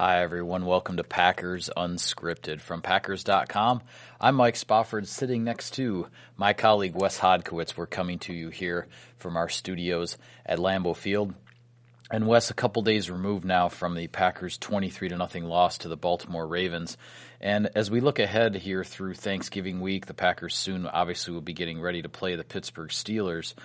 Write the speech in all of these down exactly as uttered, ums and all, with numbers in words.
Hi, everyone. Welcome to Packers Unscripted from Packers dot com. I'm Mike Spofford, sitting next to my colleague Wes Hodkiewicz. We're coming to you here from our studios at Lambeau Field. And Wes, a couple days removed now from the Packers' twenty-three to nothing loss to the Baltimore Ravens. And as we look ahead here through Thanksgiving week, the Packers soon obviously will be getting ready to play the Pittsburgh Steelers.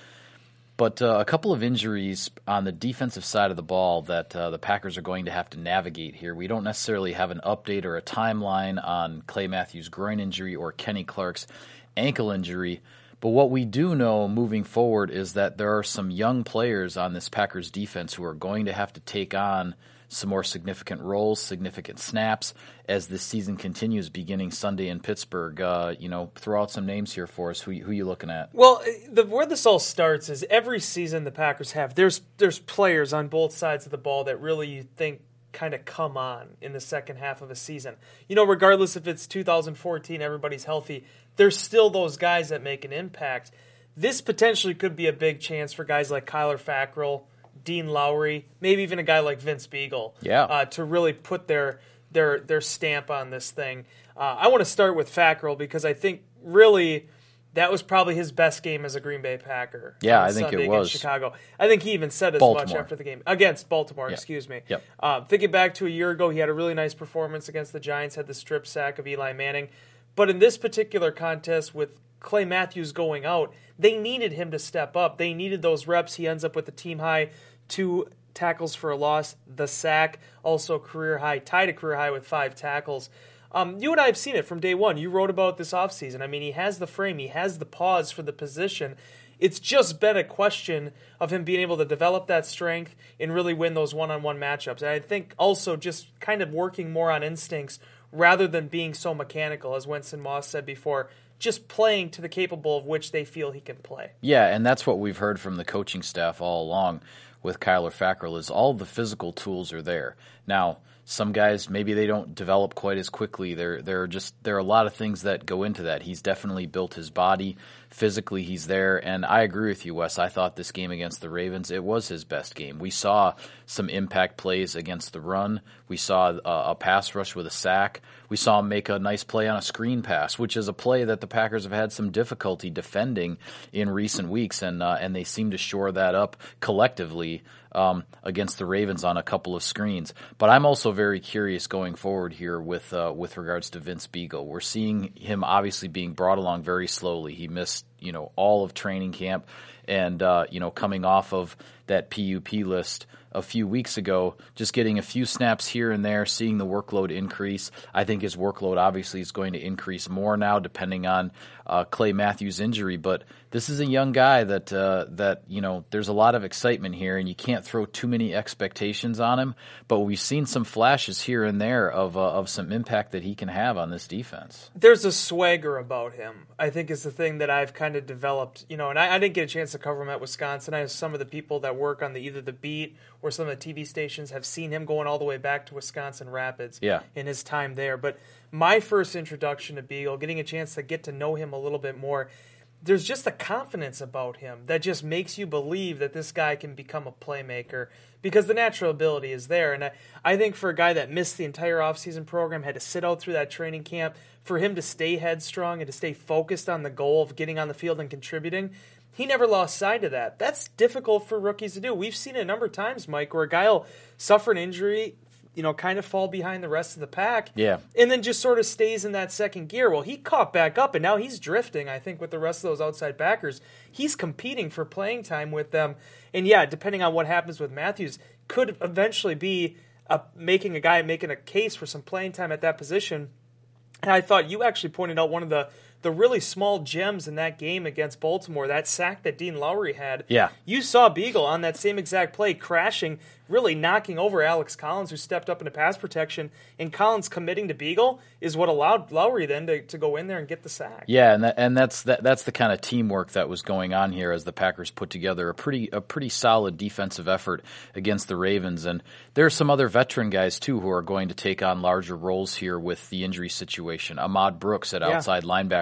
But uh, a couple of injuries on the defensive side of the ball that uh, the Packers are going to have to navigate here. We don't necessarily have an update or a timeline on Clay Matthews' groin injury or Kenny Clark's ankle injury. But what we do know moving forward is that there are some young players on this Packers defense who are going to have to take on some more significant roles, significant snaps as this season continues, beginning Sunday in Pittsburgh. Uh, you know, throw out some names here for us. Who who you looking at? Well, the, where this all starts is every season the Packers have there's there's players on both sides of the ball that really you think kind of come on in the second half of a season. You know, regardless if it's two thousand fourteen, everybody's healthy, there's still those guys that make an impact. This potentially could be a big chance for guys like Kyler Fackrell, Dean Lowry, maybe even a guy like Vince Biegel, yeah. uh, to really put their their their stamp on this thing. Uh, I want to start with Fackrell because I think really that was probably his best game as a Green Bay Packer. Yeah, I think Sunday it was. Chicago. I think he even said as Baltimore. much after the game against Baltimore. Yeah. Excuse me. Yep. Uh, thinking back to a year ago, he had a really nice performance against the Giants. Had the strip sack of Eli Manning, but in this particular contest with Clay Matthews going out, they needed him to step up. They needed those reps. He ends up with a team high two tackles for a loss, the sack, also career high, tied a career high with five tackles. Um, you and I have seen it from day one. You wrote about this offseason. I mean, he has the frame. He has the pause for the position. It's just been a question of him being able to develop that strength and really win those one-on-one matchups. And I think also just kind of working more on instincts rather than being so mechanical, as Winston Moss said before, just playing to the capable of which they feel he can play. Yeah, and that's what we've heard from the coaching staff all along with Kyler Fackrell is all the physical tools are there. Now, some guys, maybe they don't develop quite as quickly. There there are just there are a lot of things that go into that. He's definitely built his body. Physically, he's there. And I agree with you, Wes. I thought this game against the Ravens, it was his best game. We saw some impact plays against the run. We saw a, a pass rush with a sack. We saw him make a nice play on a screen pass, which is a play that the Packers have had some difficulty defending in recent weeks, and uh, and they seem to shore that up collectively um, against the Ravens on a couple of screens. But I'm also very curious going forward here with uh, with regards to Vince Biegel. We're seeing him obviously being brought along very slowly. He missed, you know, all of training camp, and uh, you know, coming off of that P U P list a few weeks ago, just getting a few snaps here and there, seeing the workload increase. I think his workload obviously is going to increase more now depending on uh, Clay Matthews' injury, but this is a young guy that, uh, that you know, there's a lot of excitement here, and you can't throw too many expectations on him, but we've seen some flashes here and there of, uh, of some impact that he can have on this defense. There's a swagger about him, I think, is the thing that I've kind of developed, you know, and I, I didn't get a chance to cover him at Wisconsin. I have some of the people that work on the either the beat or some of the T V stations have seen him going all the way back to Wisconsin Rapids yeah. in his time there. But my first introduction to Biegel, getting a chance to get to know him a little bit more, there's just a confidence about him that just makes you believe that this guy can become a playmaker because the natural ability is there. And I, I think for a guy that missed the entire offseason program, had to sit out through that training camp, for him to stay headstrong and to stay focused on the goal of getting on the field and contributing, he never lost sight of that. That's difficult for rookies to do. We've seen it a number of times, Mike, where a guy will suffer an injury, you know, kind of fall behind the rest of the pack, yeah, and then just sort of stays in that second gear. Well, he caught back up, and now he's drifting, I think, with the rest of those outside backers. He's competing for playing time with them. And, yeah, depending on what happens with Matthews, could eventually be a, making a guy making a case for some playing time at that position. And I thought you actually pointed out one of the the really small gems in that game against Baltimore, that sack that Dean Lowry had. Yeah. You saw Biegel on that same exact play crashing, really knocking over Alex Collins, who stepped up into pass protection, and Collins committing to Biegel is what allowed Lowry then to, to go in there and get the sack. Yeah, and that, and that's that, that's the kind of teamwork that was going on here as the Packers put together a pretty a pretty solid defensive effort against the Ravens. And there are some other veteran guys too who are going to take on larger roles here with the injury situation. Ahmad Brooks at Yeah. outside linebacker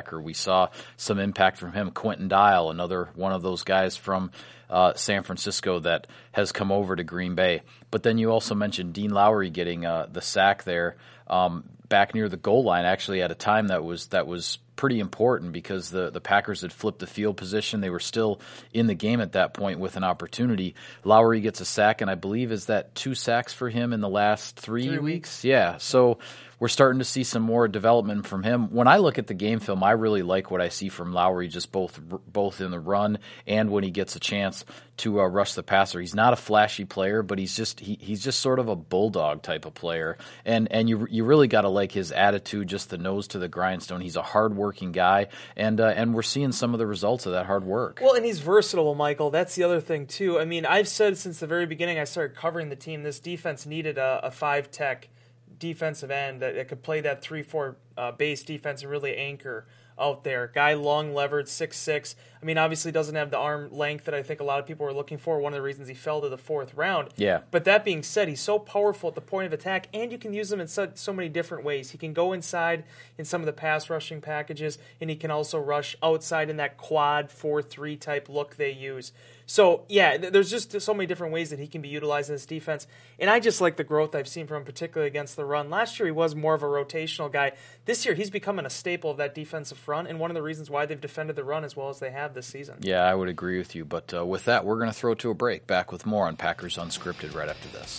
linebacker. We saw some impact from him. Quentin Dial, another one of those guys from uh, San Francisco that has come over to Green Bay. But then you also mentioned Dean Lowry getting uh, the sack there um, back near the goal line, actually at a time that was that was pretty important because the, the Packers had flipped the field position. They were still in the game at that point with an opportunity. Lowry gets a sack, and I believe is that two sacks for him in the last three, three weeks? weeks? Yeah, so we're starting to see some more development from him. When I look at the game film, I really like what I see from Lowry, just both both in the run and when he gets a chance to uh, rush the passer. He's not a flashy player, but he's just he, he's just sort of a bulldog type of player, and and you you really got to like his attitude, just the nose to the grindstone. He's a hardworking guy, and uh, and we're seeing some of the results of that hard work. Well, and he's versatile, Michael. That's the other thing too. I mean, I've said since the very beginning I started covering the team, this defense needed a, a five tech defensive end that, that could play that three four uh, base defense and really anchor out there. Guy long levered, six six. I mean, obviously doesn't have the arm length that I think a lot of people were looking for. One of the reasons he fell to the fourth round. Yeah. But that being said, he's so powerful at the point of attack, and you can use him in so, so many different ways. He can go inside in some of the pass rushing packages, and he can also rush outside in that quad four three type look they use. So, yeah, there's just so many different ways that he can be utilized in this defense. And I just like the growth I've seen from him, particularly against the run. Last year, he was more of a rotational guy. This year, he's becoming a staple of that defensive front, and one of the reasons why they've defended the run as well as they have this season. Yeah, I would agree with you. But uh, with that, we're going to throw to a break. Back with more on Packers Unscripted right after this.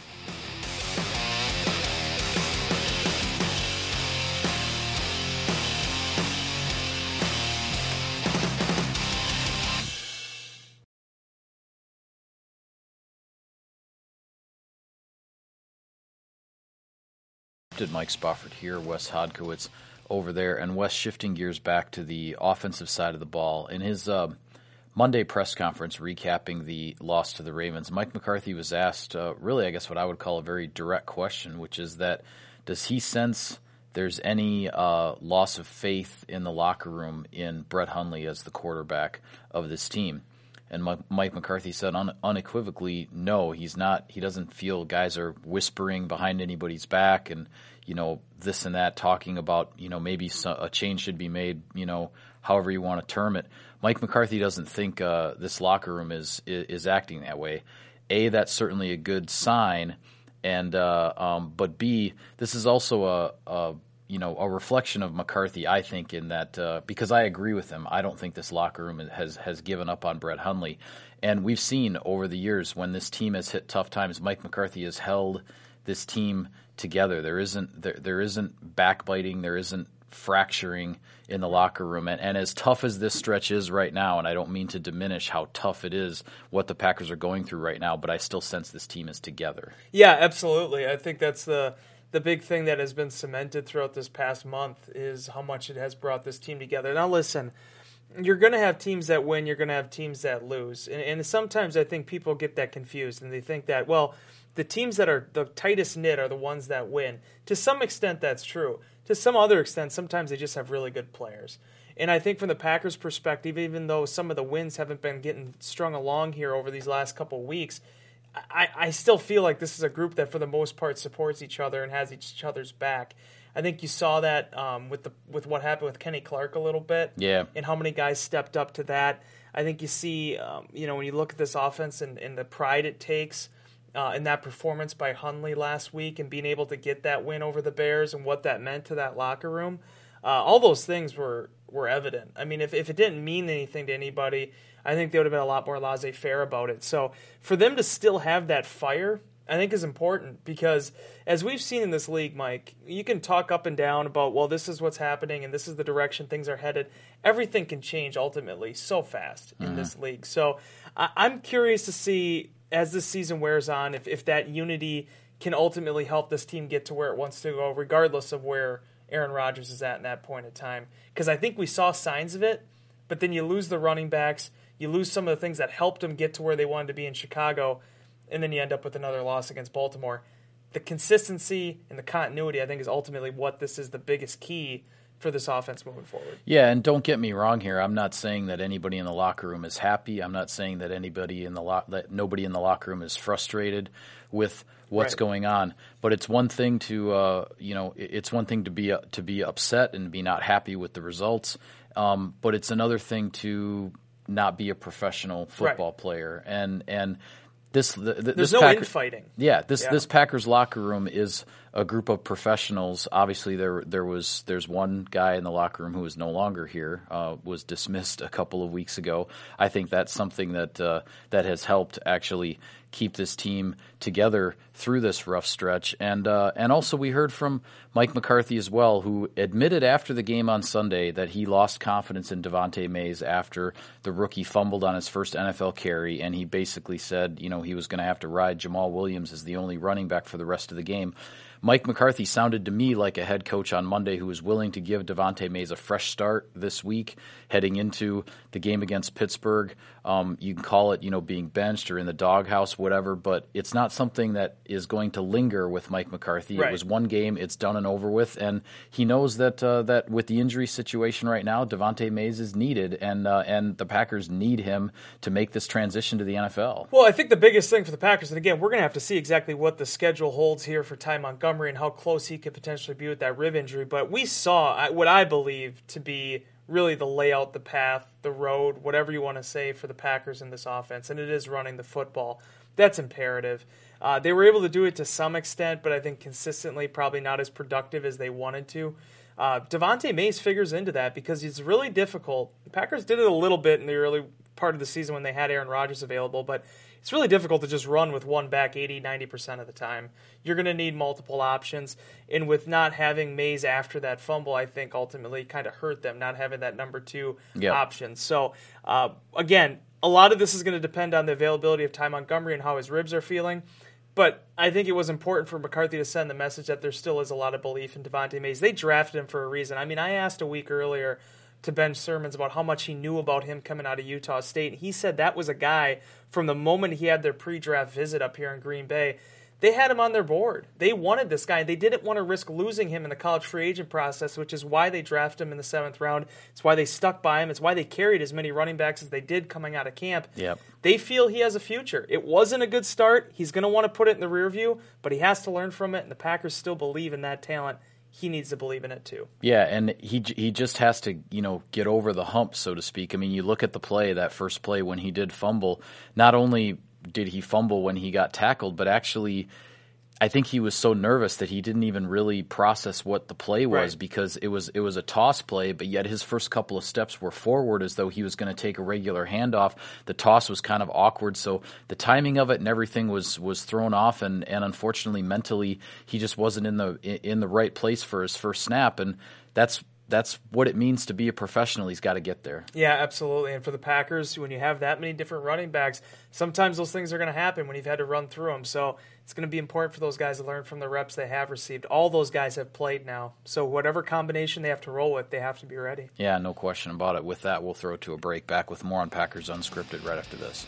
Mike Spofford here, Wes Hodkiewicz over there, and Wes shifting gears back to the offensive side of the ball. In his uh, Monday press conference recapping the loss to the Ravens, Mike McCarthy was asked uh, really, I guess, what I would call a very direct question, which is that does he sense there's any uh, loss of faith in the locker room in Brett Hundley as the quarterback of this team? And Mike McCarthy said un- unequivocally, no, he's not. He doesn't feel guys are whispering behind anybody's back and, you know, this and that, talking about, you know, maybe so, a change should be made, you know, however you want to term it. Mike McCarthy doesn't think uh, this locker room is, is is acting that way. A, that's certainly a good sign, and uh, um, but B, this is also a, a you know, a reflection of McCarthy, I think, in that uh, because I agree with him, I don't think this locker room has has given up on Brett Hundley. And we've seen over the years when this team has hit tough times, Mike McCarthy has held this team together. There isn't there, there isn't backbiting, there isn't fracturing in the locker room. And, and as tough as this stretch is right now, and I don't mean to diminish how tough it is, what the Packers are going through right now, but I still sense this team is together. Yeah, absolutely. I think that's the the big thing that has been cemented throughout this past month is how much it has brought this team together. Now, listen, you're going to have teams that win, you're going to have teams that lose. And, and sometimes I think people get that confused, and they think that, well, the teams that are the tightest knit are the ones that win. To some extent, that's true. To some other extent, sometimes they just have really good players. And I think from the Packers' perspective, even though some of the wins haven't been getting strung along here over these last couple of weeks, I, I still feel like this is a group that for the most part supports each other and has each other's back. I think you saw that um, with the with what happened with Kenny Clark a little bit, yeah, and how many guys stepped up to that. I think you see, um, you know, when you look at this offense and, and the pride it takes uh, in that performance by Hundley last week and being able to get that win over the Bears and what that meant to that locker room, uh, all those things were, were evident. I mean, if, if it didn't mean anything to anybody, I think they would have been a lot more laissez-faire about it. So for them to still have that fire, I think is important because as we've seen in this league, Mike, you can talk up and down about, well, this is what's happening and this is the direction things are headed. Everything can change ultimately so fast in mm-hmm. this league. So I- I'm curious to see as this season wears on if, if that unity can ultimately help this team get to where it wants to go, regardless of where Aaron Rodgers is at in that point in time. Because I think we saw signs of it, but then you lose the running backs, you lose some of the things that helped them get to where they wanted to be in Chicago, and then you end up with another loss against Baltimore. The consistency and the continuity, I think, is ultimately what this is the biggest key for this offense moving forward. Yeah, and don't get me wrong here. I'm not saying that anybody in the locker room is happy. I'm not saying that anybody in the lo- that nobody in the locker room is frustrated with what's Right. going on. But it's one thing to uh, you know, it's one thing to be uh, to be upset and be not happy with the results. Um, but it's another thing to not be a professional football Right. player. And and this the, the, There's this no Packer- infighting. Yeah, this Yeah. this Packers locker room is a group of professionals. Obviously, there there was there's one guy in the locker room who is no longer here. Uh, was dismissed a couple of weeks ago. I think that's something that uh, that has helped actually keep this team together through this rough stretch. And uh, and also we heard from Mike McCarthy as well, who admitted after the game on Sunday that he lost confidence in Devontae Mays after the rookie fumbled on his first N F L carry, and he basically said, you know, he was going to have to ride Jamal Williams as the only running back for the rest of the game. Mike McCarthy sounded to me like a head coach on Monday who was willing to give Devontae Mays a fresh start this week heading into the game against Pittsburgh. Um, you can call it, you know, being benched or in the doghouse, whatever, but it's not something that is going to linger with Mike McCarthy. Right. It was one game, it's done and over with, and he knows that uh, that with the injury situation right now, Devontae Mays is needed, and uh, and the Packers need him to make this transition to the N F L. Well, I think the biggest thing for the Packers, and again, we're going to have to see exactly what the schedule holds here for Ty Montgomery and how close he could potentially be with that rib injury, but we saw what I believe to be really the layout, the path, the road, whatever you want to say for the Packers in this offense, and it is running the football. That's imperative. Uh, they were able to do it to some extent, but I think consistently probably not as productive as they wanted to. Uh, Devontae Mays figures into that because it's really difficult. The Packers did it a little bit in the early part of the season when they had Aaron Rodgers available, but it's really difficult to just run with one back eighty, ninety percent of the time. You're going to need multiple options, and with not having Mays after that fumble, I think ultimately kind of hurt them, not having that number two Yep. option. So, uh, again, a lot of this is going to depend on the availability of Ty Montgomery and how his ribs are feeling. But I think it was important for McCarthy to send the message that there still is a lot of belief in Devontae Mays. They drafted him for a reason. I mean, I asked a week earlier to Ben Sermons about how much he knew about him coming out of Utah State. He said that was a guy from the moment he had their pre-draft visit up here in Green Bay. They had him on their board. They wanted this guy. They didn't want to risk losing him in the college free agent process, which is why they drafted him in the seventh round. It's why they stuck by him. It's why they carried as many running backs as they did coming out of camp. Yep. They feel he has a future. It wasn't a good start. He's going to want to put it in the rear view, but he has to learn from it, and the Packers still believe in that talent. He needs to believe in it too. Yeah, and he he just has to, you know, get over the hump, so to speak. I mean, you look at the play, that first play when he did fumble, not only did he fumble when he got tackled, but actually I think he was so nervous that he didn't even really process what the play was, Right. because it was it was a toss play, but yet his first couple of steps were forward as though he was going to take a regular handoff. The toss was kind of awkward, so the timing of it and everything was was thrown off, and, and unfortunately mentally he just wasn't in the in the right place for his first snap, and that's that's what it means to be a professional. He's got to get there. Yeah, absolutely. And for the Packers, when you have that many different running backs, sometimes those things are going to happen when you've had to run through them. So it's going to be important for those guys to learn from the reps they have received. All those guys have played now. So whatever combination they have to roll with, they have to be ready. Yeah, no question about it. With that, we'll throw it to a break. Back with more on Packers Unscripted right after this.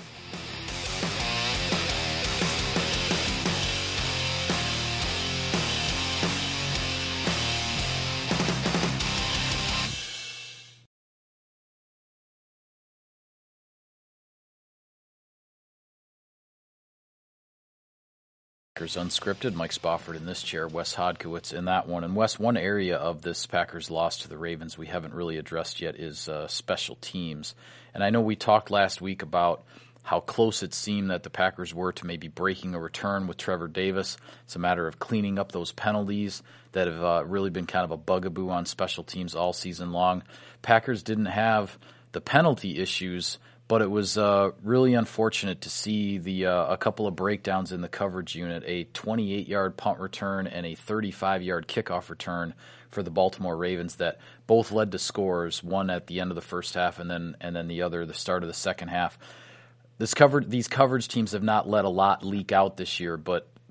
Packers Unscripted, Mike Spofford in this chair, Wes Hodkiewicz in that one. And Wes, one area of this Packers loss to the Ravens we haven't really addressed yet is uh, special teams. And I know we talked last week about how close it seemed that the Packers were to maybe breaking a return with Trevor Davis. It's a matter of cleaning up those penalties that have uh, really been kind of a bugaboo on special teams all season long. Packers didn't have the penalty issues, but it was uh, really unfortunate to see the uh, a couple of breakdowns in the coverage unit, a twenty-eight-yard punt return and a thirty-five-yard kickoff return for the Baltimore Ravens that both led to scores, one at the end of the first half and then and then the other the start of the second half. This covered, these coverage teams have not let a lot leak out this year, but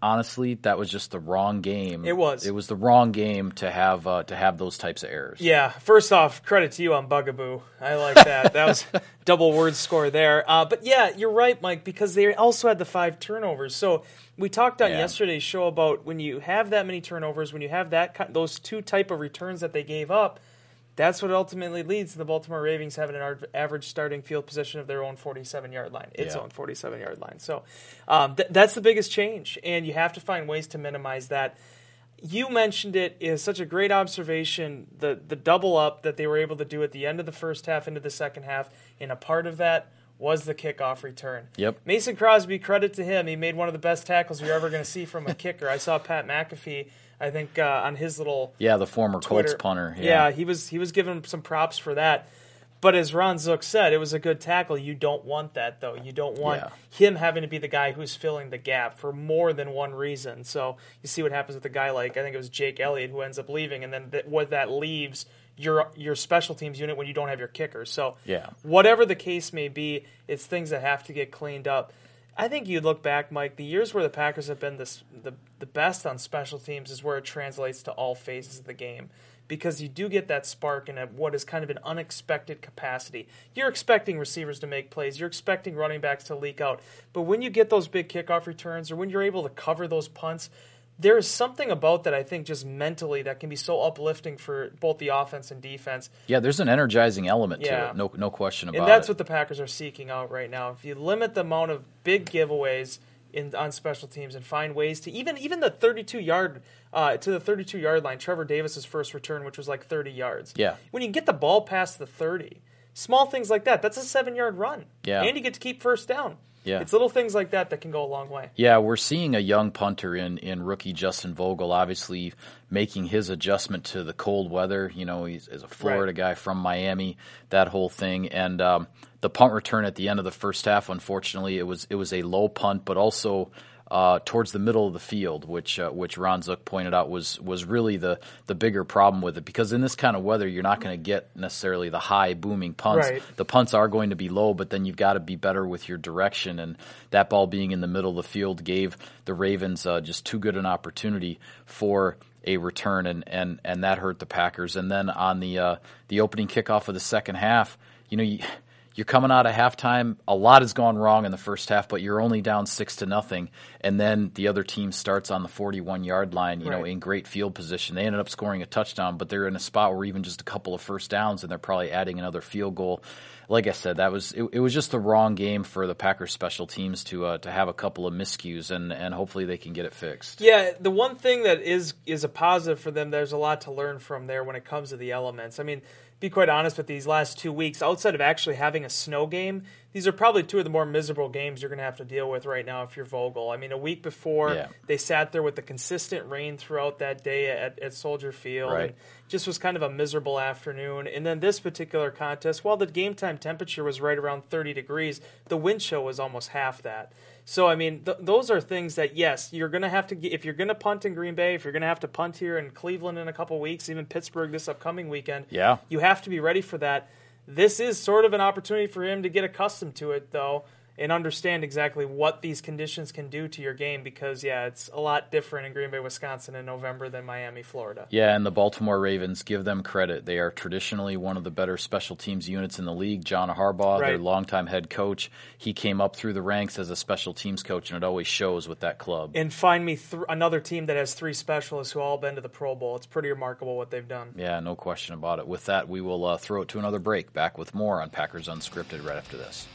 honestly, that was just the wrong game. It was. It was the wrong game to have uh, to have those types of errors. Yeah, first off, credit to you on Bugaboo. I like that. That was double word score there. Uh, but yeah, you're right, Mike, because they also had the five turnovers. So we talked on Yeah. yesterday's show about when you have that many turnovers, when you have that ki- those two type of returns that they gave up, that's what ultimately leads to the Baltimore Ravens having an ar- average starting field position of their own forty-seven-yard line, its Yeah. own forty-seven-yard line. So um, th- that's the biggest change, and you have to find ways to minimize that. You mentioned it is such a great observation, the the double up that they were able to do at the end of the first half into the second half, and a part of that was the kickoff return. Yep. Mason Crosby, credit to him, he made one of the best tackles you're ever going to see from a kicker. I saw Pat McAfee, I think, uh, on his little Yeah, the former Twitter. Colts punter. Yeah. Yeah. he was he was giving some props for that. But as Ron Zook said, it was a good tackle. You don't want that, though. You don't want Yeah. him having to be the guy who's filling the gap for more than one reason. So you see what happens with a guy like, I think it was Jake Elliott, who ends up leaving, and then th- what that leaves your your special teams unit when you don't have your kickers. So Yeah. whatever the case may be, it's things that have to get cleaned up. I think you look back, Mike, the years where the Packers have been this, the the best on special teams is where it translates to all phases of the game. Because you do get that spark in a, what is kind of an unexpected capacity. You're expecting receivers to make plays. You're expecting running backs to leak out. But when you get those big kickoff returns or when you're able to cover those punts, there is something about that, I think, just mentally that can be so uplifting for both the offense and defense. Yeah, there's an energizing element Yeah. to it. No, no question about And that's it. what the Packers are seeking out right now. If you limit the amount of big giveaways in on special teams and find ways to even even the thirty-two yard uh, to the thirty-two yard line, Trevor Davis's first return, which was like thirty yards. Yeah. When you can get the ball past the thirty, small things like that, that's a seven yard run. Yeah. And you get to keep first down. Yeah. It's little things like that that can go a long way. Yeah, we're seeing a young punter in, in rookie Justin Vogel, obviously making his adjustment to the cold weather. You know, he's, he's a Florida Right. guy from Miami, that whole thing. And um, the punt return at the end of the first half, unfortunately, it was it was a low punt, but also uh, towards the middle of the field, which uh, which Ron Zook pointed out was was really the the bigger problem with it, because in this kind of weather, you're not going to get necessarily the high booming punts. Right. The punts are going to be low, but then you've got to be better with your direction, and that ball being in the middle of the field gave the Ravens uh, just too good an opportunity for a return, and, and, and that hurt the Packers. And then on the uh, the opening kickoff of the second half, you know, you, you're coming out of halftime. A lot has gone wrong in the first half, but you're only down six to nothing. And then the other team starts on the forty-one yard line, you know, Right. in great field position. They ended up scoring a touchdown, but they're in a spot where even just a couple of first downs, and they're probably adding another field goal. Like I said, that was it, it was just the wrong game for the Packers special teams to uh, to have a couple of miscues, and, and hopefully they can get it fixed. Yeah, the one thing that is is a positive for them, there's a lot to learn from there when it comes to the elements. I mean, be quite honest with these last two weeks, outside of actually having a snow game, these are probably two of the more miserable games you're going to have to deal with right now if you're Vogel. I mean, a week before, Yeah. they sat there with the consistent rain throughout that day at, at Soldier Field. Right. And just was kind of a miserable afternoon. And then this particular contest, while the game time temperature was right around thirty degrees, the wind chill was almost half that. So, I mean, th- those are things that, yes, you're going to have to get, if you're going to punt in Green Bay, if you're going to have to punt here in Cleveland in a couple weeks, even Pittsburgh this upcoming weekend, Yeah. you have to be ready for that. This is sort of an opportunity for him to get accustomed to it, though, and understand exactly what these conditions can do to your game, because, yeah, it's a lot different in Green Bay, Wisconsin in November than Miami, Florida. Yeah, and the Baltimore Ravens, give them credit. They are traditionally one of the better special teams units in the league. John Harbaugh, Right. their longtime head coach, he came up through the ranks as a special teams coach, and it always shows with that club. And find me th- another team that has three specialists who all been to the Pro Bowl. It's pretty remarkable what they've done. Yeah, no question about it. With that, we will uh, throw it to another break. Back with more on Packers Unscripted right after this.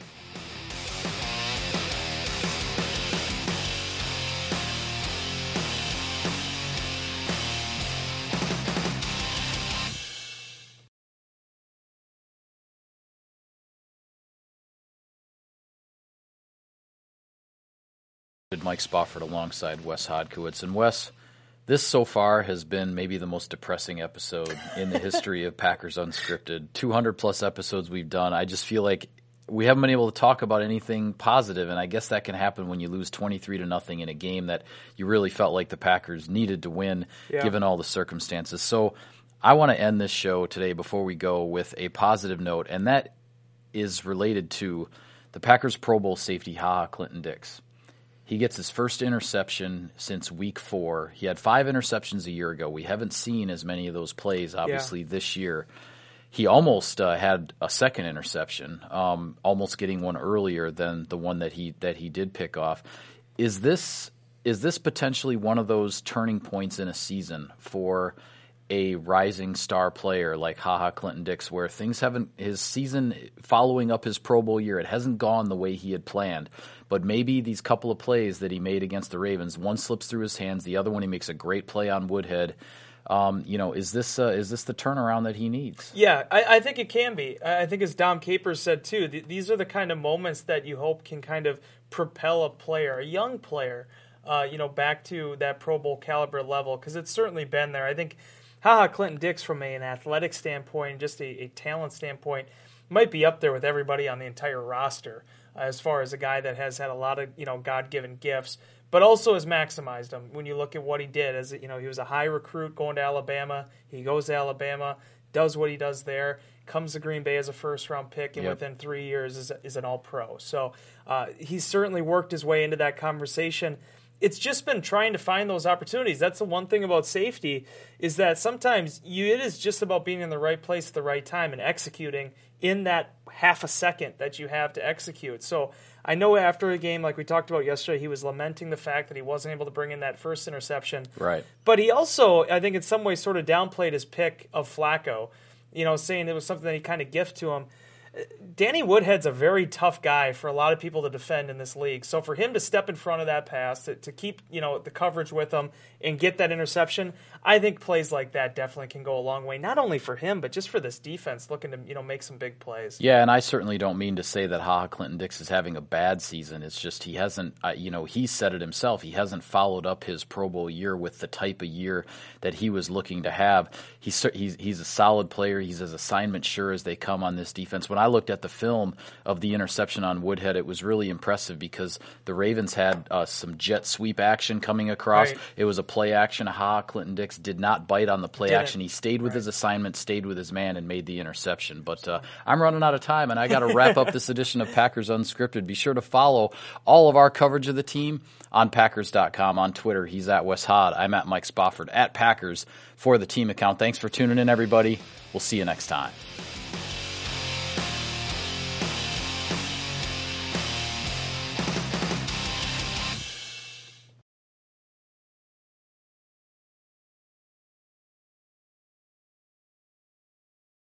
Mike Spofford alongside Wes Hodkiewicz. And Wes, this so far has been maybe the most depressing episode in the history of Packers Unscripted. two hundred plus episodes we've done. I just feel like we haven't been able to talk about anything positive, and I guess that can happen when you lose twenty-three to nothing in a game that you really felt like the Packers needed to win, Yeah. given all the circumstances. So I want to end this show today before we go with a positive note, and that is related to the Packers Pro Bowl safety, Ha Ha Clinton Dix. He gets his first interception since week four. He had five interceptions a year ago. We haven't seen as many of those plays, obviously, yeah. this year. He almost uh, had a second interception, um, almost getting one earlier than the one that he that he did pick off. Is this is this potentially one of those turning points in a season for a rising star player like HaHa Clinton-Dix, where things haven't, his season following up his Pro Bowl year, it hasn't gone the way he had planned, but maybe these couple of plays that he made against the Ravens, one slips through his hands, the other one he makes a great play on Woodhead. Um, you know, is this uh, is this the turnaround that he needs? Yeah, I, I think it can be. I think as Dom Capers said too, th- these are the kind of moments that you hope can kind of propel a player, a young player, uh, you know, back to that Pro Bowl caliber level, because it's certainly been there. I think HaHa Clinton-Dix, from a, an athletic standpoint, just a, a talent standpoint, might be up there with everybody on the entire roster uh, as far as a guy that has had a lot of, you know, God-given gifts, but also has maximized them. When you look at what he did, as you know, he was a high recruit going to Alabama. He goes to Alabama, does what he does there, comes to Green Bay as a first-round pick, and yep. within three years is, is an all-pro. So uh, he's certainly worked his way into that conversation. It's just been trying to find those opportunities. That's the one thing about safety, is that sometimes you, it is just about being in the right place at the right time and executing in that half a second that you have to execute. So I know after a game like we talked about yesterday, he was lamenting the fact that he wasn't able to bring in that first interception. Right. But he also, I think in some ways, sort of downplayed his pick of Flacco, you know, saying it was something that he kind of gifted to him. Danny Woodhead's a very tough guy for a lot of people to defend in this league. So for him to step in front of that pass, to, to keep, you know, the coverage with him and get that interception, I think plays like that definitely can go a long way, not only for him, but just for this defense looking to, you know, make some big plays. Yeah, and I certainly don't mean to say that HaHa Clinton-Dix is having a bad season. It's just he hasn't, uh, you know, he said it himself. He hasn't followed up his Pro Bowl year with the type of year that he was looking to have. He's, he's, he's a solid player. He's as assignment sure as they come on this defense. When I looked at the film of the interception on Woodhead, it was really impressive because the Ravens had uh, some jet sweep action coming across. Right. It was a play action. HaHa Clinton-Dix did not bite on the play Didn't. action. He stayed with right. his assignment, stayed with his man, and made the interception. But uh, I'm running out of time, and I got to wrap up this edition of Packers Unscripted. Be sure to follow all of our coverage of the team on Packers dot com. On Twitter, he's at Wes Hod. I'm at Mike Spofford, at Packers for the team account. Thanks for tuning in, everybody. We'll see you next time.